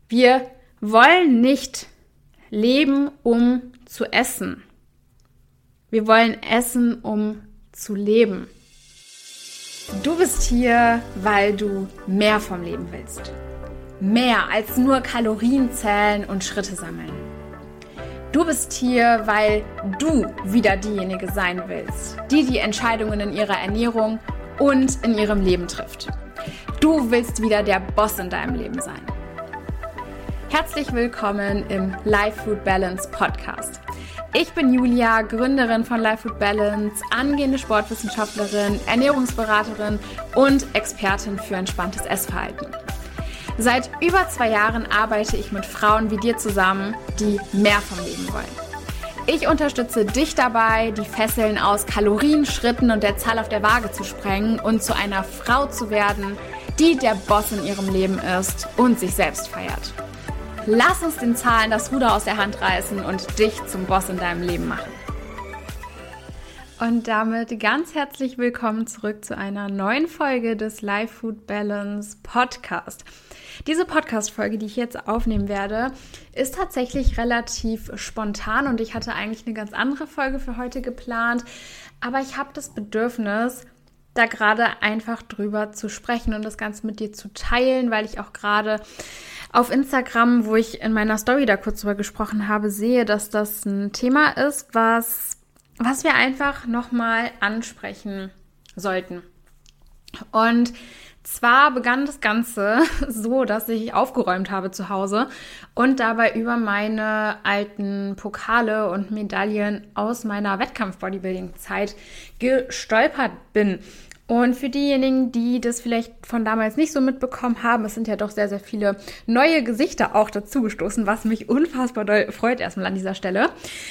Wir wollen nicht leben, um zu essen. Wir wollen essen, um zu leben. Du bist hier, weil du mehr vom Leben willst. Mehr als nur Kalorien zählen und Schritte sammeln. Du bist hier, weil du wieder diejenige sein willst, die Entscheidungen in ihrer Ernährung und in ihrem Leben trifft. Du willst wieder der Boss in deinem Leben sein. Herzlich willkommen im Life Food Balance Podcast. Ich bin Julia, Gründerin von Life Food Balance, angehende Sportwissenschaftlerin, Ernährungsberaterin und Expertin für entspanntes Essverhalten. Seit über 2 Jahren arbeite ich mit Frauen wie dir zusammen, die mehr vom Leben wollen. Ich unterstütze dich dabei, die Fesseln aus Kalorien, Schritten und der Zahl auf der Waage zu sprengen und zu einer Frau zu werden, die der Boss in ihrem Leben ist und sich selbst feiert. Lass uns den Zahlen das Ruder aus der Hand reißen und dich zum Boss in deinem Leben machen. Und damit ganz herzlich willkommen zurück zu einer neuen Folge des Life Food Balance Podcast. Diese Podcast-Folge, die ich jetzt aufnehmen werde, ist tatsächlich relativ spontan und ich hatte eigentlich eine ganz andere Folge für heute geplant, aber ich habe das Bedürfnis, da gerade einfach drüber zu sprechen und das Ganze mit dir zu teilen, weil ich auch gerade auf Instagram, wo ich in meiner Story da kurz drüber gesprochen habe, sehe, dass das ein Thema ist, was wir einfach nochmal ansprechen sollten. Und zwar begann das Ganze so, dass ich aufgeräumt habe zu Hause und dabei über meine alten Pokale und Medaillen aus meiner Wettkampf-Bodybuilding-Zeit gestolpert bin. Und für diejenigen, die das vielleicht von damals nicht so mitbekommen haben, es sind ja doch sehr, sehr viele neue Gesichter auch dazugestoßen, was mich unfassbar doll freut erstmal an dieser Stelle.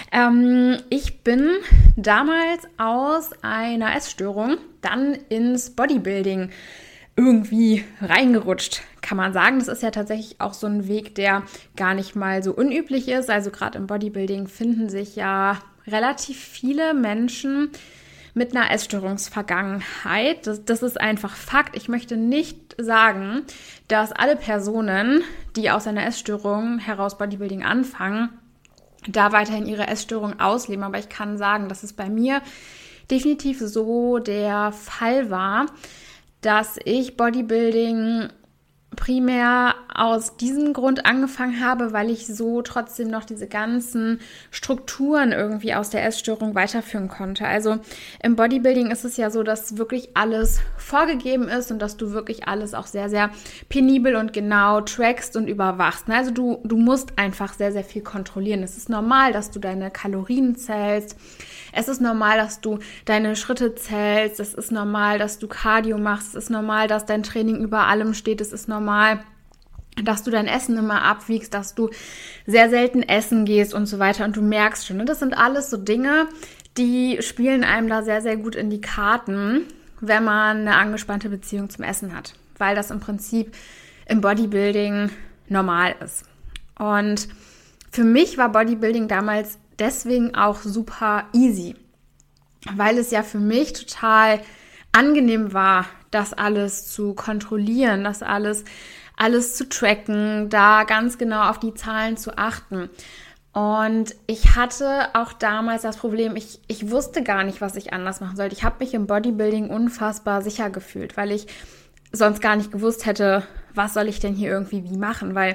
Ich bin damals aus einer Essstörung dann ins Bodybuilding irgendwie reingerutscht, kann man sagen. Das ist ja tatsächlich auch so ein Weg, der gar nicht mal so unüblich ist. Also gerade im Bodybuilding finden sich ja relativ viele Menschen mit einer Essstörungsvergangenheit. Das ist einfach Fakt. Ich möchte nicht sagen, dass alle Personen, die aus einer Essstörung heraus Bodybuilding anfangen, da weiterhin ihre Essstörung ausleben. Aber ich kann sagen, dass es bei mir definitiv so der Fall war, dass ich Bodybuilding primär aus diesem Grund angefangen habe, weil ich so trotzdem noch diese ganzen Strukturen irgendwie aus der Essstörung weiterführen konnte. Also im Bodybuilding ist es ja so, dass wirklich alles vorgegeben ist und dass du wirklich alles auch sehr, sehr penibel und genau trackst und überwachst. Also du musst einfach sehr, sehr viel kontrollieren. Es ist normal, dass du deine Kalorien zählst. Es ist normal, dass du deine Schritte zählst. Es ist normal, dass du Cardio machst. Es ist normal, dass dein Training über allem steht. Es ist normal, dass du dein Essen immer abwiegst, dass du sehr selten essen gehst und so weiter. Und du merkst schon, das sind alles so Dinge, die spielen einem da sehr, sehr gut in die Karten, wenn man eine angespannte Beziehung zum Essen hat. Weil das im Prinzip im Bodybuilding normal ist. Und für mich war Bodybuilding damals deswegen auch super easy, weil es ja für mich total angenehm war, das alles zu kontrollieren, das alles zu tracken, da ganz genau auf die Zahlen zu achten. Und ich hatte auch damals das Problem, ich wusste gar nicht, was ich anders machen sollte. Ich habe mich im Bodybuilding unfassbar sicher gefühlt, weil ich sonst gar nicht gewusst hätte, was soll ich denn hier irgendwie wie machen, weil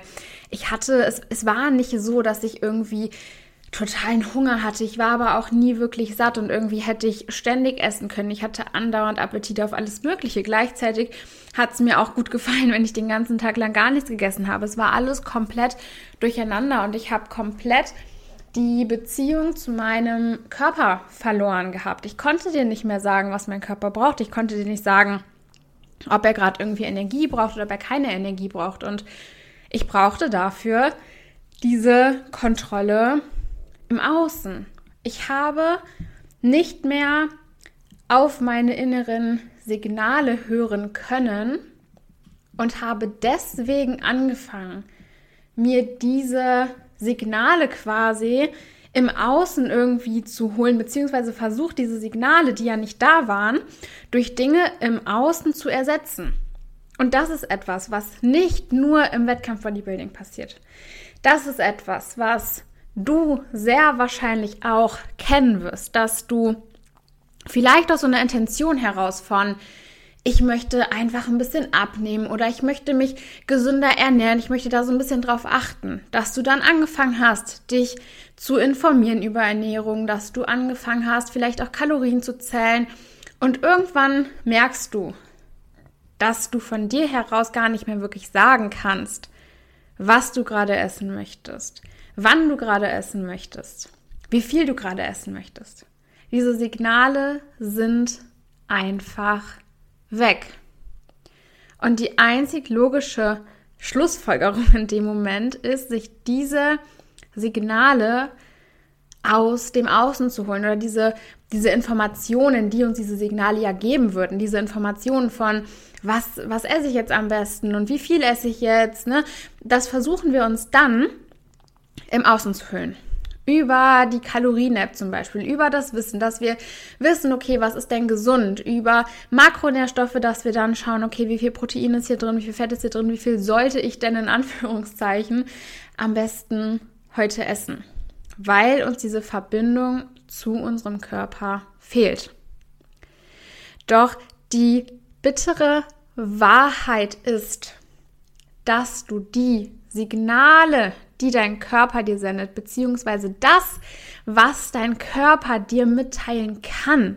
es war nicht so, dass ich irgendwie totalen Hunger hatte. Ich war aber auch nie wirklich satt und irgendwie hätte ich ständig essen können. Ich hatte andauernd Appetit auf alles Mögliche. Gleichzeitig hat es mir auch gut gefallen, wenn ich den ganzen Tag lang gar nichts gegessen habe. Es war alles komplett durcheinander und ich habe komplett die Beziehung zu meinem Körper verloren gehabt. Ich konnte dir nicht mehr sagen, was mein Körper braucht. Ich konnte dir nicht sagen, ob er gerade irgendwie Energie braucht oder ob er keine Energie braucht. Und ich brauchte dafür diese Kontrolle im Außen. Ich habe nicht mehr auf meine inneren Signale hören können und habe deswegen angefangen, mir diese Signale quasi im Außen irgendwie zu holen, beziehungsweise versucht, diese Signale, die ja nicht da waren, durch Dinge im Außen zu ersetzen. Und das ist etwas, was nicht nur im Wettkampf-Bodybuilding passiert. Das ist etwas, was du sehr wahrscheinlich auch kennen wirst, dass du vielleicht aus so einer Intention heraus von ich möchte einfach ein bisschen abnehmen oder ich möchte mich gesünder ernähren, ich möchte da so ein bisschen drauf achten, dass du dann angefangen hast, dich zu informieren über Ernährung, dass du angefangen hast, vielleicht auch Kalorien zu zählen und irgendwann merkst du, dass du von dir heraus gar nicht mehr wirklich sagen kannst, was du gerade essen möchtest, wann du gerade essen möchtest, wie viel du gerade essen möchtest. Diese Signale sind einfach weg. Und die einzig logische Schlussfolgerung in dem Moment ist, sich diese Signale aus dem Außen zu holen oder diese Informationen, die uns diese Signale ja geben würden, diese Informationen von was esse ich jetzt am besten und wie viel esse ich jetzt, ne? Das versuchen wir uns dann im Außen zu holen. Über die Kalorien-App zum Beispiel, über das Wissen, dass wir wissen, okay, was ist denn gesund, über Makronährstoffe, dass wir dann schauen, okay, wie viel Protein ist hier drin, wie viel Fett ist hier drin, wie viel sollte ich denn in Anführungszeichen am besten heute essen, weil uns diese Verbindung zu unserem Körper fehlt. Doch die bittere Wahrheit ist, dass du die Signale, die dein Körper dir sendet, beziehungsweise das, was dein Körper dir mitteilen kann,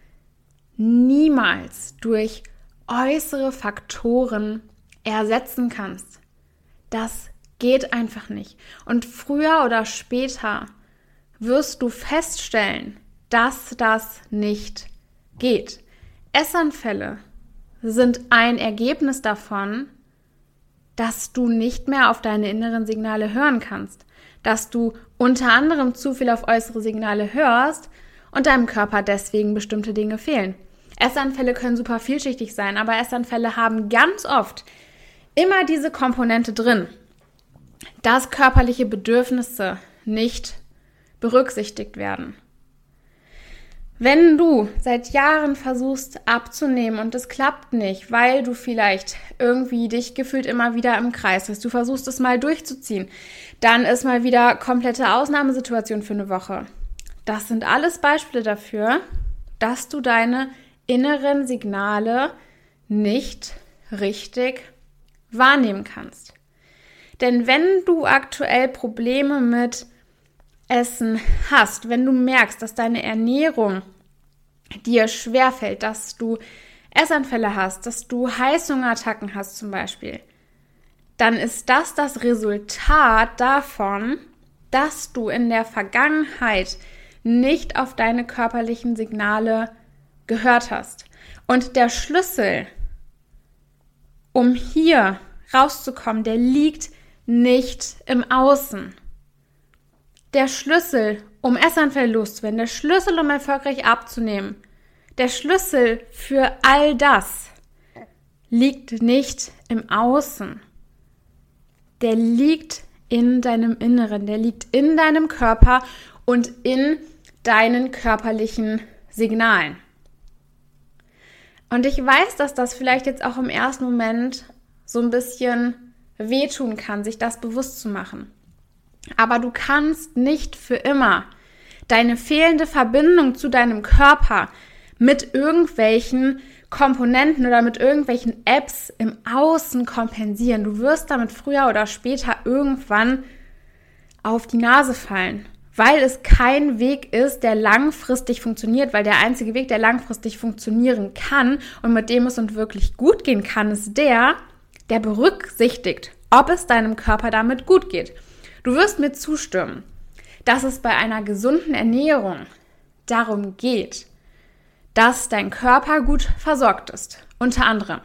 niemals durch äußere Faktoren ersetzen kannst. Das geht einfach nicht. Und früher oder später wirst du feststellen, dass das nicht geht. Essanfälle sind ein Ergebnis davon, dass du nicht mehr auf deine inneren Signale hören kannst, dass du unter anderem zu viel auf äußere Signale hörst und deinem Körper deswegen bestimmte Dinge fehlen. Essanfälle können super vielschichtig sein, aber Essanfälle haben ganz oft immer diese Komponente drin, dass körperliche Bedürfnisse nicht berücksichtigt werden. Wenn du seit Jahren versuchst abzunehmen und es klappt nicht, weil du vielleicht irgendwie dich gefühlt immer wieder im Kreis bist, du versuchst es mal durchzuziehen, dann ist mal wieder komplette Ausnahmesituation für eine Woche. Das sind alles Beispiele dafür, dass du deine inneren Signale nicht richtig wahrnehmen kannst. Denn wenn du aktuell Probleme mit Essen hast, wenn du merkst, dass deine Ernährung dir schwerfällt, dass du Essanfälle hast, dass du Heißhungerattacken hast zum Beispiel, dann ist das Resultat davon, dass du in der Vergangenheit nicht auf deine körperlichen Signale gehört hast. Und der Schlüssel, um hier rauszukommen, der liegt nicht im Außen. Der Schlüssel, um Essanfälle loszuwerden, der Schlüssel, um erfolgreich abzunehmen, der Schlüssel für all das liegt nicht im Außen. Der liegt in deinem Inneren, der liegt in deinem Körper und in deinen körperlichen Signalen. Und ich weiß, dass das vielleicht jetzt auch im ersten Moment so ein bisschen wehtun kann, sich das bewusst zu machen. Aber du kannst nicht für immer deine fehlende Verbindung zu deinem Körper mit irgendwelchen Komponenten oder mit irgendwelchen Apps im Außen kompensieren. Du wirst damit früher oder später irgendwann auf die Nase fallen, weil es kein Weg ist, der langfristig funktioniert, weil der einzige Weg, der langfristig funktionieren kann und mit dem es uns wirklich gut gehen kann, ist der berücksichtigt, ob es deinem Körper damit gut geht. Du wirst mir zustimmen, dass es bei einer gesunden Ernährung darum geht, dass dein Körper gut versorgt ist, unter anderem.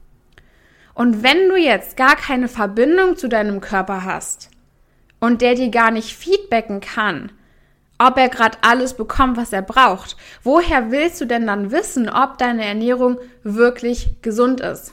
Und wenn du jetzt gar keine Verbindung zu deinem Körper hast und der dir gar nicht feedbacken kann, ob er gerade alles bekommt, was er braucht, woher willst du denn dann wissen, ob deine Ernährung wirklich gesund ist?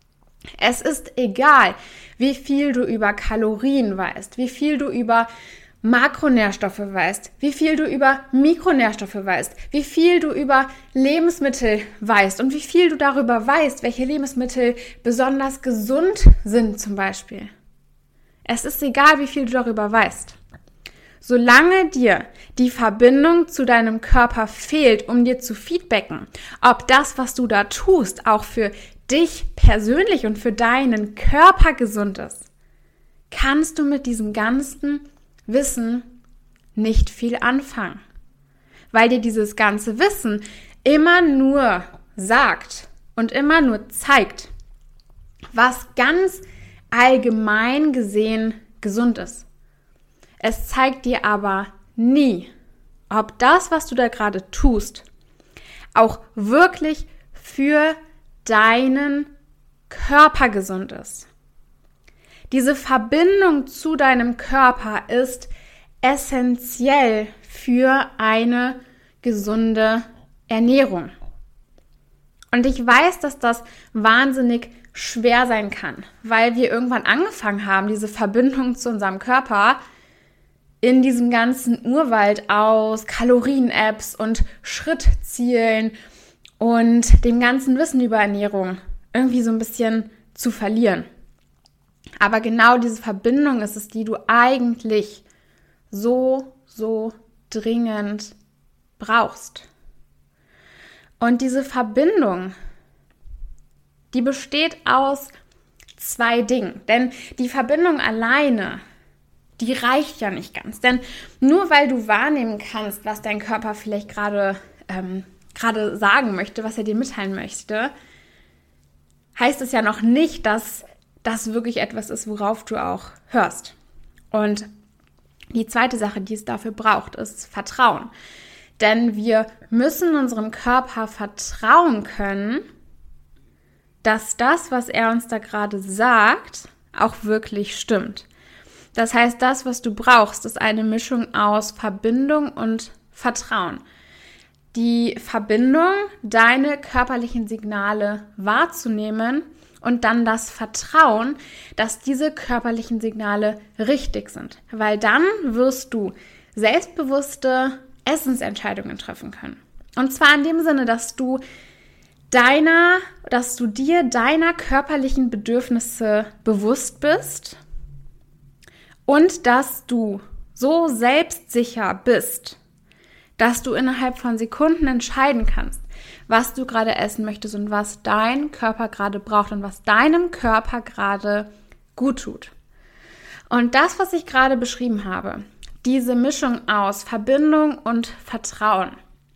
Es ist egal, wie viel du über Kalorien weißt, wie viel du über Makronährstoffe weißt, wie viel du über Mikronährstoffe weißt, wie viel du über Lebensmittel weißt und wie viel du darüber weißt, welche Lebensmittel besonders gesund sind zum Beispiel. Es ist egal, wie viel du darüber weißt. Solange dir die Verbindung zu deinem Körper fehlt, um dir zu feedbacken, ob das, was du da tust, auch für dich persönlich und für deinen Körper gesund ist, kannst du mit diesem ganzen Wissen nicht viel anfangen, weil dir dieses ganze Wissen immer nur sagt und immer nur zeigt, was ganz allgemein gesehen gesund ist. Es zeigt dir aber nie, ob das, was du da gerade tust, auch wirklich für deinen Körper gesund ist. Diese Verbindung zu deinem Körper ist essentiell für eine gesunde Ernährung. Und ich weiß, dass das wahnsinnig schwer sein kann, weil wir irgendwann angefangen haben, diese Verbindung zu unserem Körper in diesem ganzen Urwald aus Kalorien-Apps und Schrittzielen und dem ganzen Wissen über Ernährung irgendwie so ein bisschen zu verlieren. Aber genau diese Verbindung ist es, die du eigentlich so dringend brauchst. Und diese Verbindung, die besteht aus 2 Dingen. Denn die Verbindung alleine, die reicht ja nicht ganz. Denn nur weil du wahrnehmen kannst, was dein Körper vielleicht gerade sagen möchte, was er dir mitteilen möchte, heißt es ja noch nicht, dass das wirklich etwas ist, worauf du auch hörst. Und die zweite Sache, die es dafür braucht, ist Vertrauen. Denn wir müssen unserem Körper vertrauen können, dass das, was er uns da gerade sagt, auch wirklich stimmt. Das heißt, das, was du brauchst, ist eine Mischung aus Verbindung und Vertrauen. Die Verbindung, deine körperlichen Signale wahrzunehmen und dann das Vertrauen, dass diese körperlichen Signale richtig sind. Weil dann wirst du selbstbewusste Essensentscheidungen treffen können. Und zwar in dem Sinne, dass du dir deiner körperlichen Bedürfnisse bewusst bist und dass du so selbstsicher bist, dass du innerhalb von Sekunden entscheiden kannst, was du gerade essen möchtest und was dein Körper gerade braucht und was deinem Körper gerade gut tut. Und das, was ich gerade beschrieben habe, diese Mischung aus Verbindung und Vertrauen,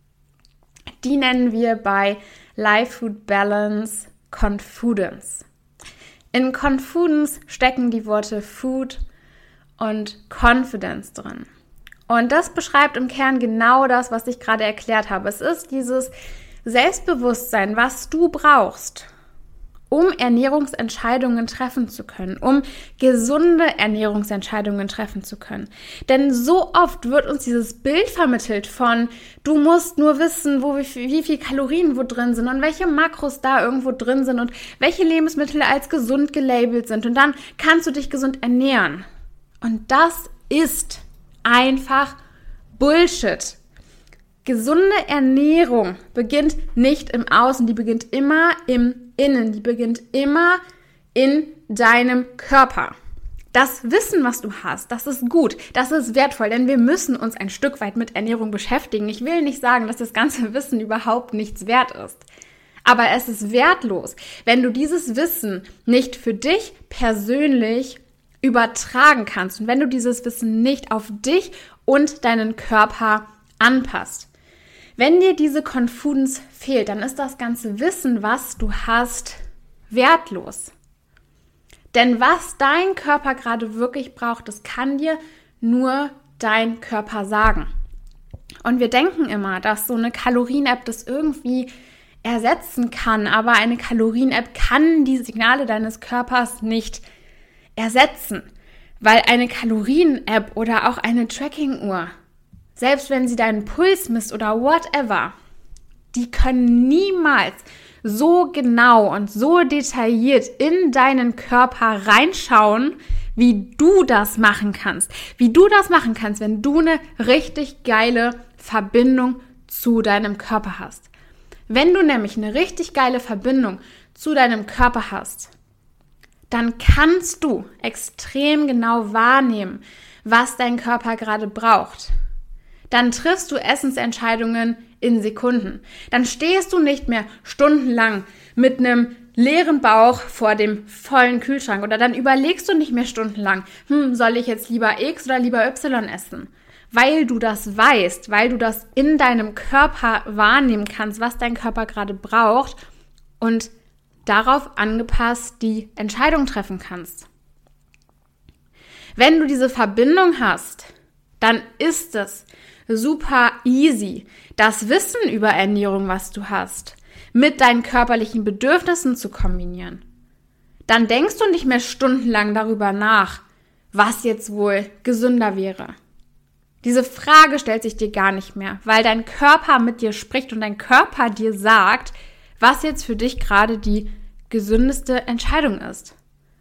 die nennen wir bei Life Food Balance Confidence. In Confidence stecken die Worte Food und Confidence drin. Und das beschreibt im Kern genau das, was ich gerade erklärt habe. Es ist dieses Selbstbewusstsein, was du brauchst, um Ernährungsentscheidungen treffen zu können, um gesunde Ernährungsentscheidungen treffen zu können. Denn so oft wird uns dieses Bild vermittelt von, du musst nur wissen, wie viel Kalorien wo drin sind und welche Makros da irgendwo drin sind und welche Lebensmittel als gesund gelabelt sind. Und dann kannst du dich gesund ernähren. Und das ist einfach Bullshit. Gesunde Ernährung beginnt nicht im Außen, die beginnt immer im Innen, die beginnt immer in deinem Körper. Das Wissen, was du hast, das ist gut, das ist wertvoll, denn wir müssen uns ein Stück weit mit Ernährung beschäftigen. Ich will nicht sagen, dass das ganze Wissen überhaupt nichts wert ist. Aber es ist wertlos, wenn du dieses Wissen nicht für dich persönlich übertragen kannst und wenn du dieses Wissen nicht auf dich und deinen Körper anpasst. Wenn dir diese Confidence fehlt, dann ist das ganze Wissen, was du hast, wertlos. Denn was dein Körper gerade wirklich braucht, das kann dir nur dein Körper sagen. Und wir denken immer, dass so eine Kalorien-App das irgendwie ersetzen kann, aber eine Kalorien-App kann die Signale deines Körpers nicht ersetzen, weil eine Kalorien-App oder auch eine Tracking-Uhr, selbst wenn sie deinen Puls misst oder whatever, die können niemals so genau und so detailliert in deinen Körper reinschauen, wie du das machen kannst. Wie du das machen kannst, wenn du eine richtig geile Verbindung zu deinem Körper hast. Wenn du nämlich eine richtig geile Verbindung zu deinem Körper hast, dann kannst du extrem genau wahrnehmen, was dein Körper gerade braucht. Dann triffst du Essensentscheidungen in Sekunden. Dann stehst du nicht mehr stundenlang mit einem leeren Bauch vor dem vollen Kühlschrank oder dann überlegst du nicht mehr stundenlang, soll ich jetzt lieber X oder lieber Y essen? Weil du das weißt, weil du das in deinem Körper wahrnehmen kannst, was dein Körper gerade braucht und darauf angepasst die Entscheidung treffen kannst. Wenn du diese Verbindung hast, dann ist es super easy, das Wissen über Ernährung, was du hast, mit deinen körperlichen Bedürfnissen zu kombinieren. Dann denkst du nicht mehr stundenlang darüber nach, was jetzt wohl gesünder wäre. Diese Frage stellt sich dir gar nicht mehr, weil dein Körper mit dir spricht und dein Körper dir sagt, was jetzt für dich gerade die gesündeste Entscheidung ist.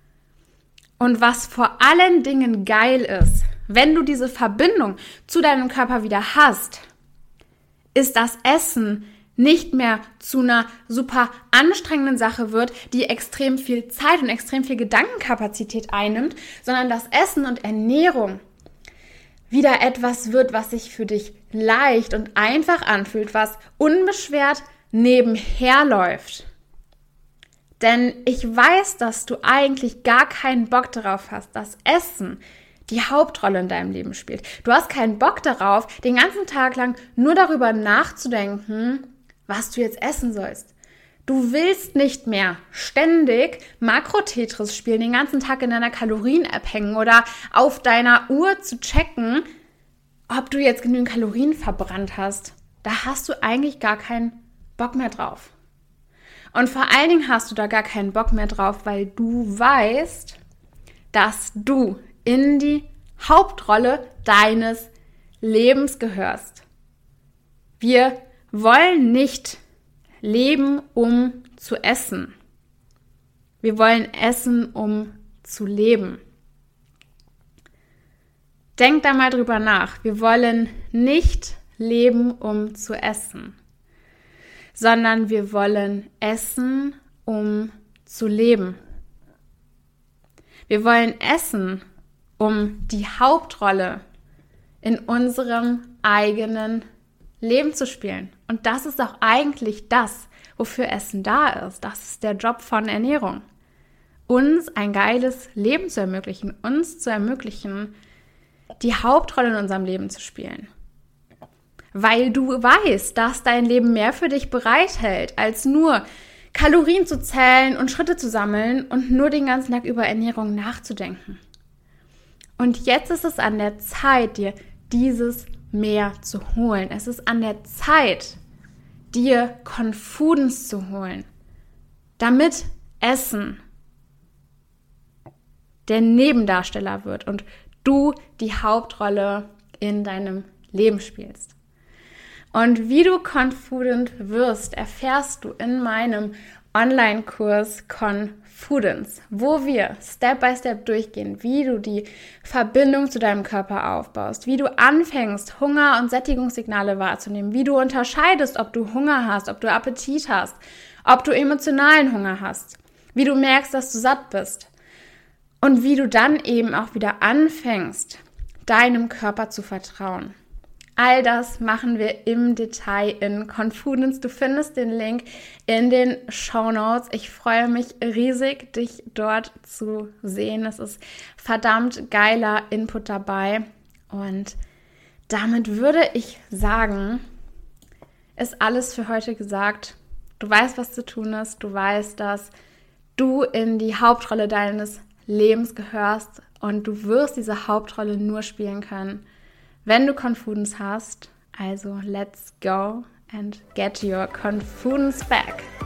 Und was vor allen Dingen geil ist, wenn du diese Verbindung zu deinem Körper wieder hast, ist das Essen nicht mehr zu einer super anstrengenden Sache wird, die extrem viel Zeit und extrem viel Gedankenkapazität einnimmt, sondern das Essen und Ernährung wieder etwas wird, was sich für dich leicht und einfach anfühlt, was unbeschwert nebenher läuft. Denn ich weiß, dass du eigentlich gar keinen Bock darauf hast, dass Essen die Hauptrolle in deinem Leben spielt. Du hast keinen Bock darauf, den ganzen Tag lang nur darüber nachzudenken, was du jetzt essen sollst. Du willst nicht mehr ständig Makro-Tetris spielen, den ganzen Tag in deiner Kalorien-App hängen oder auf deiner Uhr zu checken, ob du jetzt genügend Kalorien verbrannt hast. Da hast du eigentlich gar keinen Bock mehr drauf. Und vor allen Dingen hast du da gar keinen Bock mehr drauf, weil du weißt, dass du in die Hauptrolle deines Lebens gehörst. Wir wollen nicht leben, um zu essen. Wir wollen essen, um zu leben. Denk da mal drüber nach. Wir wollen nicht leben, um zu essen, sondern wir wollen essen, um zu leben. Wir wollen essen, um die Hauptrolle in unserem eigenen Leben zu spielen. Und das ist auch eigentlich das, wofür Essen da ist. Das ist der Job von Ernährung. Uns ein geiles Leben zu ermöglichen, uns zu ermöglichen, die Hauptrolle in unserem Leben zu spielen. Weil du weißt, dass dein Leben mehr für dich bereithält, als nur Kalorien zu zählen und Schritte zu sammeln und nur den ganzen Tag über Ernährung nachzudenken. Und jetzt ist es an der Zeit, dir dieses mehr zu holen. Es ist an der Zeit, dir Confidence zu holen, damit Essen der Nebendarsteller wird und du die Hauptrolle in deinem Leben spielst. Und wie du confident wirst, erfährst du in meinem Online-Kurs Confidence, wo wir Step by Step durchgehen, wie du die Verbindung zu deinem Körper aufbaust, wie du anfängst, Hunger- und Sättigungssignale wahrzunehmen, wie du unterscheidest, ob du Hunger hast, ob du Appetit hast, ob du emotionalen Hunger hast, wie du merkst, dass du satt bist und wie du dann eben auch wieder anfängst, deinem Körper zu vertrauen. All das machen wir im Detail in Confidence. Du findest den Link in den Shownotes. Ich freue mich riesig, dich dort zu sehen. Es ist verdammt geiler Input dabei. Und damit würde ich sagen, ist alles für heute gesagt. Du weißt, was zu tun ist. Du weißt, dass du in die Hauptrolle deines Lebens gehörst. Und du wirst diese Hauptrolle nur spielen können, wenn du Confidence hast. Also let's go and get your confidence back.